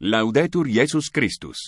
Laudetur Jesus Christus.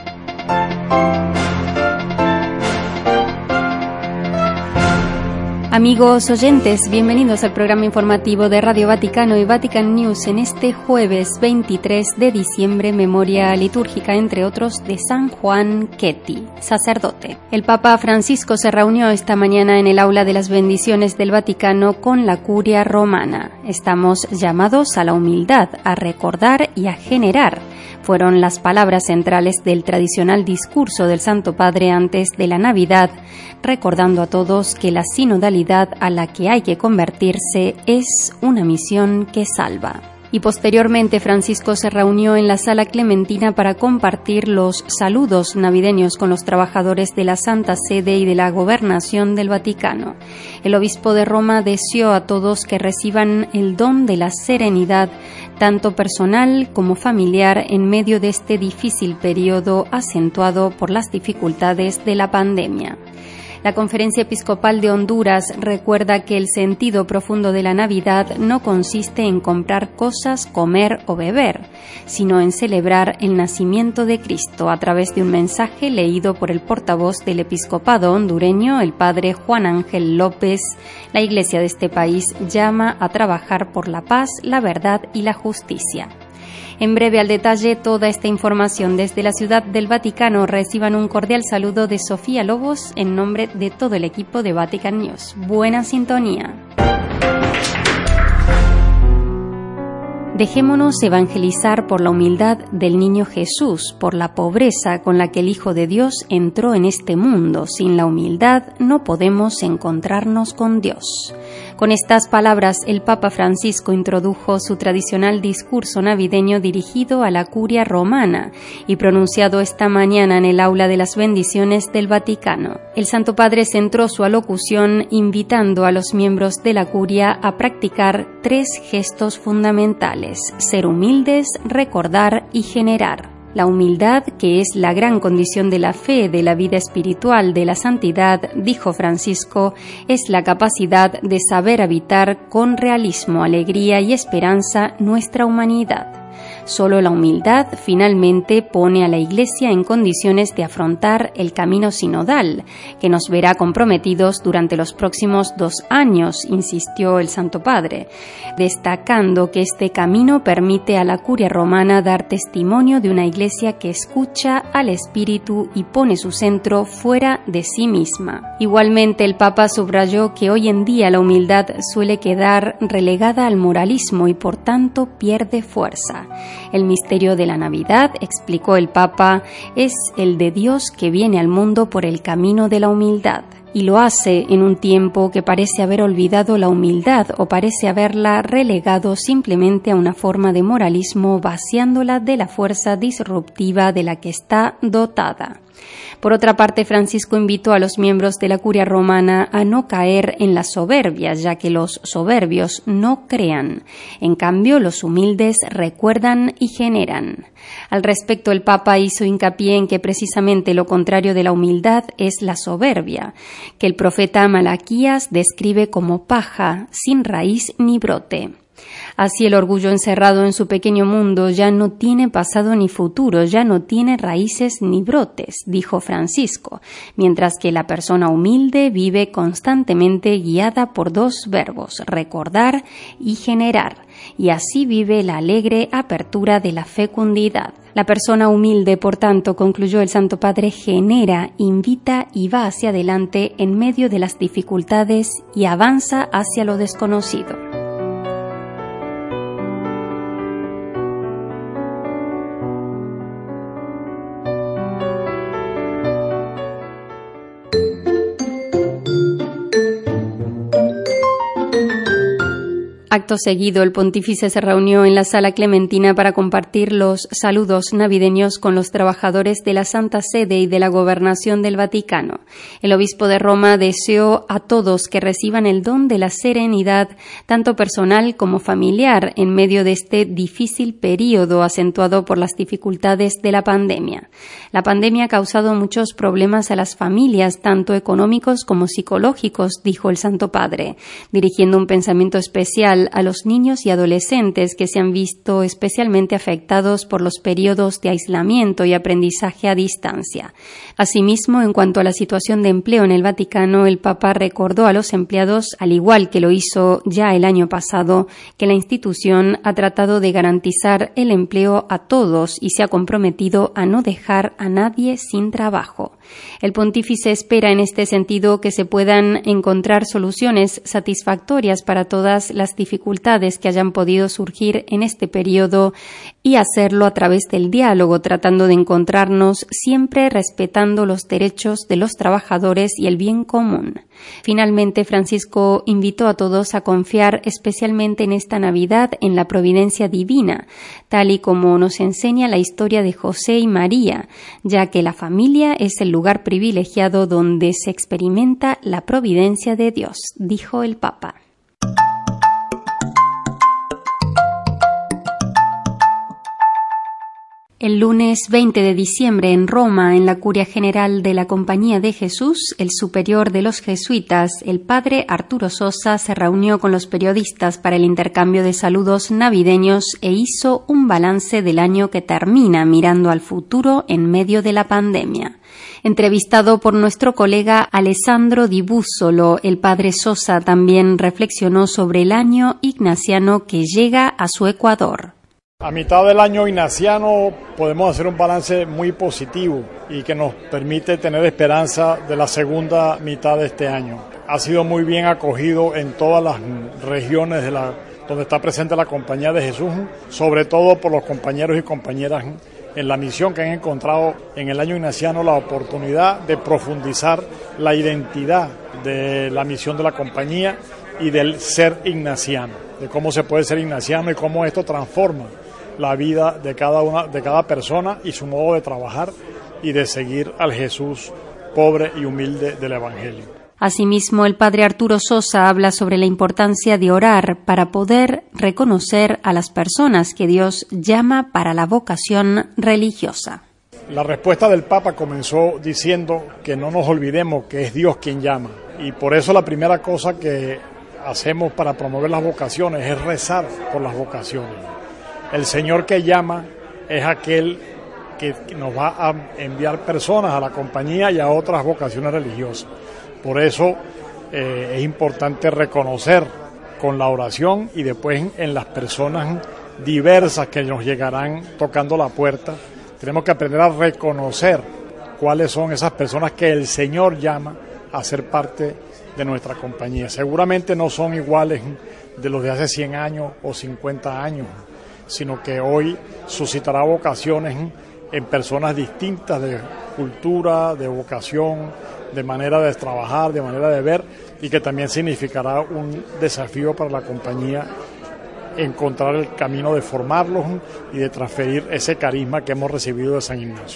Amigos oyentes, bienvenidos al programa informativo de Radio Vaticano y Vatican News en este jueves 23 de diciembre, memoria litúrgica, entre otros, de San Juan Ketty, sacerdote. El Papa Francisco se reunió esta mañana en el Aula de las Bendiciones del Vaticano con la Curia Romana. Estamos llamados a la humildad, a recordar y a generar. Fueron las palabras centrales del tradicional discurso del Santo Padre antes de la Navidad, recordando a todos que la sinodalidad a la que hay que convertirse es una misión que salva. Y posteriormente Francisco se reunió en la Sala Clementina para compartir los saludos navideños con los trabajadores de la Santa Sede y de la Gobernación del Vaticano. El obispo de Roma deseó a todos que reciban el don de la serenidad, tanto personal como familiar, en medio de este difícil periodo acentuado por las dificultades de la pandemia. La Conferencia Episcopal de Honduras recuerda que el sentido profundo de la Navidad no consiste en comprar cosas, comer o beber, sino en celebrar el nacimiento de Cristo a través de un mensaje leído por el portavoz del episcopado hondureño, el padre Juan Ángel López. La Iglesia de este país llama a trabajar por la paz, la verdad y la justicia. En breve, al detalle, toda esta información desde la Ciudad del Vaticano. Reciban un cordial saludo de Sofía Lobos en nombre de todo el equipo de Vatican News. Buena sintonía. Dejémonos evangelizar por la humildad del niño Jesús, por la pobreza con la que el Hijo de Dios entró en este mundo. Sin la humildad no podemos encontrarnos con Dios. Con estas palabras, el Papa Francisco introdujo su tradicional discurso navideño dirigido a la Curia Romana y pronunciado esta mañana en el Aula de las Bendiciones del Vaticano. El Santo Padre centró su alocución invitando a los miembros de la Curia a practicar 3 gestos fundamentales: ser humildes, recordar y generar. La humildad, que es la gran condición de la fe, de la vida espiritual, de la santidad, dijo Francisco, es la capacidad de saber habitar con realismo, alegría y esperanza nuestra humanidad. Solo la humildad finalmente pone a la Iglesia en condiciones de afrontar el camino sinodal, que nos verá comprometidos durante los próximos 2 años, insistió el Santo Padre, destacando que este camino permite a la Curia Romana dar testimonio de una Iglesia que escucha al Espíritu y pone su centro fuera de sí misma. Igualmente, el Papa subrayó que hoy en día la humildad suele quedar relegada al moralismo y por tanto pierde fuerza. El misterio de la Navidad, explicó el Papa, es el de Dios que viene al mundo por el camino de la humildad. Y lo hace en un tiempo que parece haber olvidado la humildad o parece haberla relegado simplemente a una forma de moralismo, vaciándola de la fuerza disruptiva de la que está dotada. Por otra parte, Francisco invitó a los miembros de la Curia Romana a no caer en la soberbia, ya que los soberbios no crean. En cambio, los humildes recuerdan y generan. Al respecto, el Papa hizo hincapié en que precisamente lo contrario de la humildad es la soberbia, que el profeta Malaquías describe como paja, sin raíz ni brote. Así el orgullo encerrado en su pequeño mundo ya no tiene pasado ni futuro, ya no tiene raíces ni brotes, dijo Francisco, mientras que la persona humilde vive constantemente guiada por 2 verbos, recordar y generar, y así vive la alegre apertura de la fecundidad. La persona humilde, por tanto, concluyó el Santo Padre, genera, invita y va hacia adelante en medio de las dificultades y avanza hacia lo desconocido. Acto seguido, el pontífice se reunió en la Sala Clementina para compartir los saludos navideños con los trabajadores de la Santa Sede y de la Gobernación del Vaticano. El obispo de Roma deseó a todos que reciban el don de la serenidad, tanto personal como familiar, en medio de este difícil período acentuado por las dificultades de la pandemia. La pandemia ha causado muchos problemas a las familias, tanto económicos como psicológicos, dijo el Santo Padre, dirigiendo un pensamiento especial especial a los niños y adolescentes que se han visto especialmente afectados por los periodos de aislamiento y aprendizaje a distancia. Asimismo, en cuanto a la situación de empleo en el Vaticano, el Papa recordó a los empleados, al igual que lo hizo ya el año pasado, que la institución ha tratado de garantizar el empleo a todos y se ha comprometido a no dejar a nadie sin trabajo. El pontífice espera en este sentido que se puedan encontrar soluciones satisfactorias para todas las dificultades que hayan podido surgir en este periodo y hacerlo a través del diálogo, tratando de encontrarnos siempre respetando los derechos de los trabajadores y el bien común. Finalmente, Francisco invitó a todos a confiar especialmente en esta Navidad en la providencia divina, tal y como nos enseña la historia de José y María, ya que la familia es el lugar privilegiado donde se experimenta la providencia de Dios, dijo el Papa. El lunes 20 de diciembre en Roma, en la Curia General de la Compañía de Jesús, el superior de los jesuitas, el padre Arturo Sosa, se reunió con los periodistas para el intercambio de saludos navideños e hizo un balance del año que termina, mirando al futuro en medio de la pandemia. Entrevistado por nuestro colega Alessandro Di Bussolo, el padre Sosa también reflexionó sobre el año ignaciano que llega a su Ecuador. A mitad del año ignaciano podemos hacer un balance muy positivo y que nos permite tener esperanza de la segunda mitad de este año. Ha sido muy bien acogido en todas las regiones donde está presente la Compañía de Jesús, sobre todo por los compañeros y compañeras en la misión que han encontrado en el año ignaciano la oportunidad de profundizar la identidad de la misión de la compañía y del ser ignaciano, de cómo se puede ser ignaciano y cómo esto transforma la vida de cada persona y su modo de trabajar y de seguir al Jesús pobre y humilde del Evangelio. Asimismo, el padre Arturo Sosa habla sobre la importancia de orar para poder reconocer a las personas que Dios llama para la vocación religiosa. La respuesta del Papa comenzó diciendo que no nos olvidemos que es Dios quien llama, y por eso la primera cosa que hacemos para promover las vocaciones es rezar por las vocaciones. El Señor que llama es aquel que nos va a enviar personas a la compañía y a otras vocaciones religiosas. Por eso es importante reconocer con la oración y después en las personas diversas que nos llegarán tocando la puerta. Tenemos que aprender a reconocer cuáles son esas personas que el Señor llama a ser parte de nuestra compañía. Seguramente no son iguales de los de hace 100 años o 50 años, sino que hoy suscitará vocaciones en personas distintas de cultura, de vocación, de manera de trabajar, de manera de ver, y que también significará un desafío para la compañía encontrar el camino de formarlos y de transferir ese carisma que hemos recibido de San Ignacio.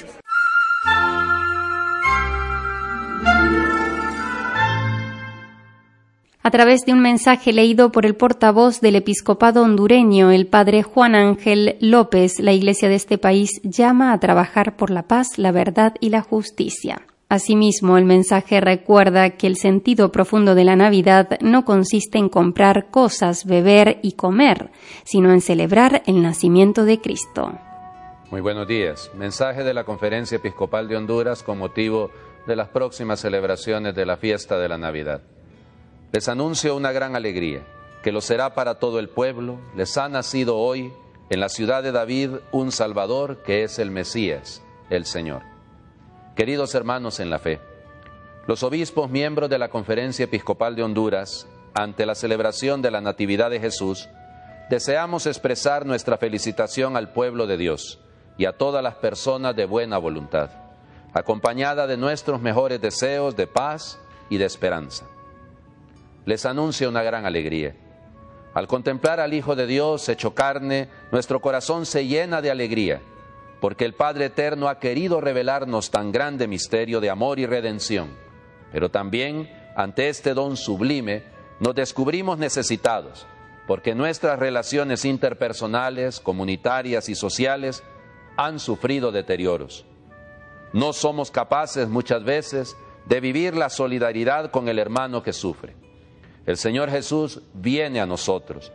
A través de un mensaje leído por el portavoz del episcopado hondureño, el padre Juan Ángel López, la Iglesia de este país llama a trabajar por la paz, la verdad y la justicia. Asimismo, el mensaje recuerda que el sentido profundo de la Navidad no consiste en comprar cosas, beber y comer, sino en celebrar el nacimiento de Cristo. Muy buenos días. Mensaje de la Conferencia Episcopal de Honduras con motivo de las próximas celebraciones de la fiesta de la Navidad. Les anuncio una gran alegría, que lo será para todo el pueblo. Les ha nacido hoy en la ciudad de David un Salvador que es el Mesías, el Señor. Queridos hermanos en la fe, los obispos miembros de la Conferencia Episcopal de Honduras, ante la celebración de la Natividad de Jesús, deseamos expresar nuestra felicitación al pueblo de Dios y a todas las personas de buena voluntad, acompañada de nuestros mejores deseos de paz y de esperanza. Les anuncio una gran alegría. Al contemplar al Hijo de Dios hecho carne, nuestro corazón se llena de alegría, porque el Padre Eterno ha querido revelarnos tan grande misterio de amor y redención. Pero también, ante este don sublime, nos descubrimos necesitados, porque nuestras relaciones interpersonales, comunitarias y sociales han sufrido deterioros. No somos capaces muchas veces de vivir la solidaridad con el hermano que sufre. El Señor Jesús viene a nosotros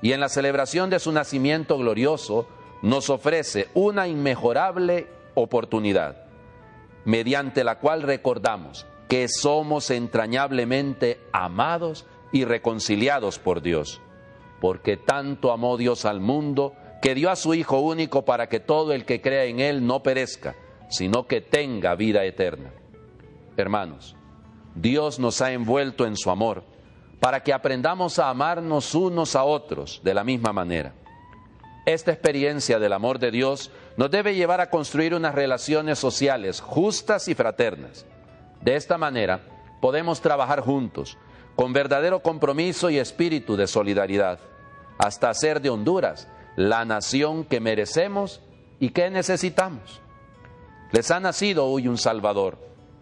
y en la celebración de su nacimiento glorioso nos ofrece una inmejorable oportunidad, mediante la cual recordamos que somos entrañablemente amados y reconciliados por Dios, porque tanto amó Dios al mundo que dio a su Hijo único para que todo el que crea en Él no perezca, sino que tenga vida eterna. Hermanos, Dios nos ha envuelto en su amor para que aprendamos a amarnos unos a otros de la misma manera. Esta experiencia del amor de Dios nos debe llevar a construir unas relaciones sociales justas y fraternas. De esta manera podemos trabajar juntos, con verdadero compromiso y espíritu de solidaridad, hasta hacer de Honduras la nación que merecemos y que necesitamos. Les ha nacido hoy un Salvador.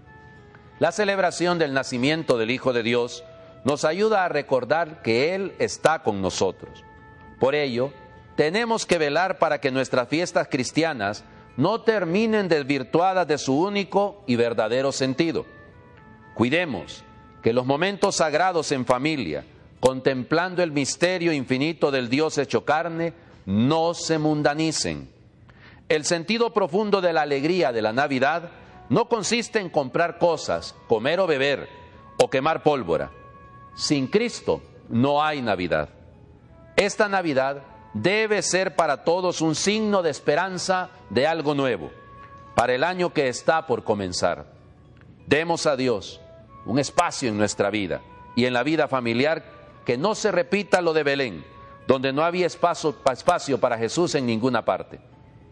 La celebración del nacimiento del Hijo de Dios nos ayuda a recordar que Él está con nosotros. Por ello, tenemos que velar para que nuestras fiestas cristianas no terminen desvirtuadas de su único y verdadero sentido. Cuidemos que los momentos sagrados en familia, contemplando el misterio infinito del Dios hecho carne, no se mundanicen. El sentido profundo de la alegría de la Navidad no consiste en comprar cosas, comer o beber, o quemar pólvora. Sin Cristo no hay Navidad. Esta Navidad debe ser para todos un signo de esperanza de algo nuevo, para el año que está por comenzar. Demos a Dios un espacio en nuestra vida y en la vida familiar, que no se repita lo de Belén, donde no había espacio para Jesús en ninguna parte.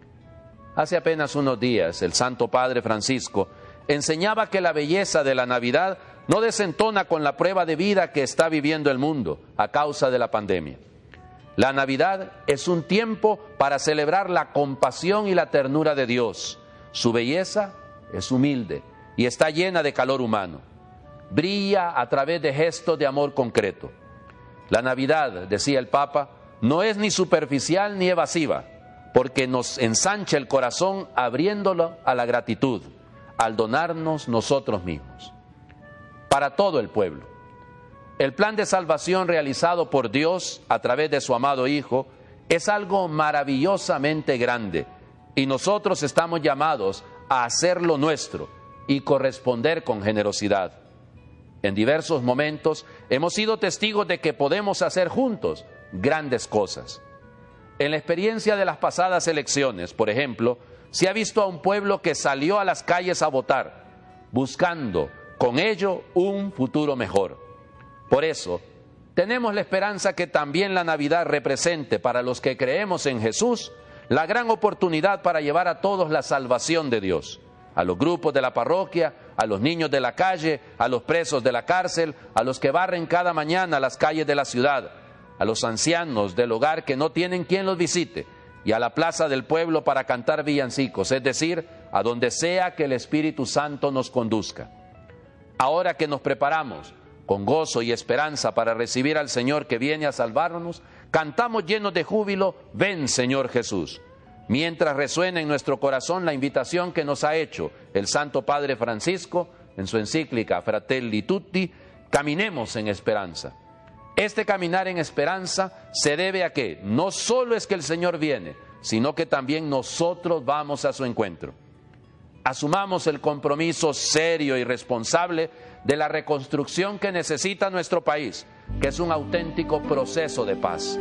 Hace apenas unos días, el Santo Padre Francisco enseñaba que la belleza de la Navidad no desentona con la prueba de vida que está viviendo el mundo a causa de la pandemia. La Navidad es un tiempo para celebrar la compasión y la ternura de Dios. Su belleza es humilde y está llena de calor humano. Brilla a través de gestos de amor concreto. La Navidad, decía el Papa, no es ni superficial ni evasiva, porque nos ensancha el corazón abriéndolo a la gratitud, al donarnos nosotros mismos. Para todo el pueblo, el plan de salvación realizado por Dios a través de su amado Hijo es algo maravillosamente grande, y nosotros estamos llamados a hacerlo nuestro y corresponder con generosidad. En diversos momentos hemos sido testigos de que podemos hacer juntos grandes cosas. En la experiencia de las pasadas elecciones, por ejemplo, se ha visto a un pueblo que salió a las calles a votar, buscando con ello un futuro mejor. Por eso, tenemos la esperanza que también la Navidad represente para los que creemos en Jesús la gran oportunidad para llevar a todos la salvación de Dios, a los grupos de la parroquia, a los niños de la calle, a los presos de la cárcel, a los que barren cada mañana las calles de la ciudad, a los ancianos del hogar que no tienen quien los visite, y a la plaza del pueblo para cantar villancicos, es decir, a donde sea que el Espíritu Santo nos conduzca. Ahora que nos preparamos con gozo y esperanza para recibir al Señor que viene a salvarnos, cantamos llenos de júbilo, ven Señor Jesús, mientras resuena en nuestro corazón la invitación que nos ha hecho el Santo Padre Francisco en su encíclica Fratelli Tutti: caminemos en esperanza. Este caminar en esperanza se debe a que no solo es que el Señor viene, sino que también nosotros vamos a su encuentro. Asumamos el compromiso serio y responsable de la reconstrucción que necesita nuestro país, que es un auténtico proceso de paz.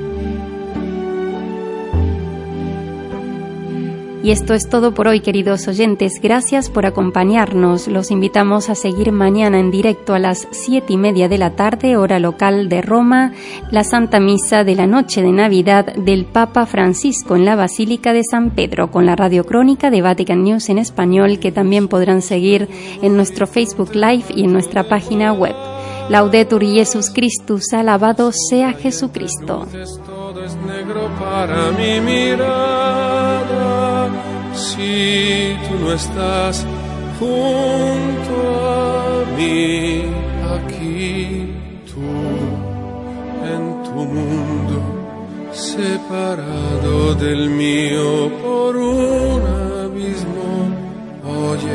Y esto es todo por hoy, queridos oyentes. Gracias por acompañarnos. Los invitamos a seguir mañana en directo a las 7:30 de la tarde, hora local de Roma, la Santa Misa de la Noche de Navidad del Papa Francisco en la Basílica de San Pedro, con la radiocrónica de Vatican News en español, que también podrán seguir en nuestro Facebook Live y en nuestra página web. Laudetur Jesus Christus, alabado sea Jesucristo. Todo es negro para mi mirada, si tú no estás junto a mí, aquí tú en tu mundo, separado del mío por un abismo.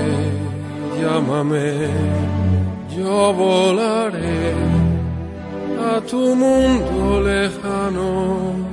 Oye, llámame, yo volaré a tu mundo lejano.